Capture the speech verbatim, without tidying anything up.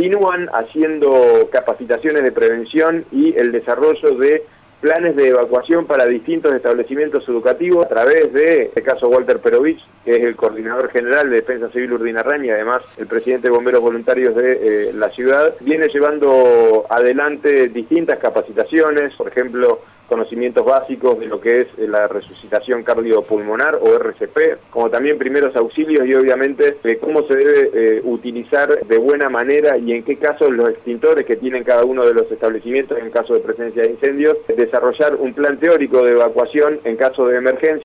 continúan haciendo capacitaciones de prevención y el desarrollo de planes de evacuación para distintos establecimientos educativos a través de, en este caso, Walter Perovich, que es el coordinador general de Defensa Civil Urdinarraña y además el presidente de Bomberos Voluntarios de eh, la ciudad. Viene llevando adelante distintas capacitaciones, por ejemplo, conocimientos básicos de lo que es la resucitación cardiopulmonar o R C P, como también primeros auxilios y obviamente de cómo se debe eh, utilizar de buena manera y en qué casos los extintores que tienen cada uno de los establecimientos en caso de presencia de incendios, desarrollar un plan teórico de evacuación en caso de emergencia.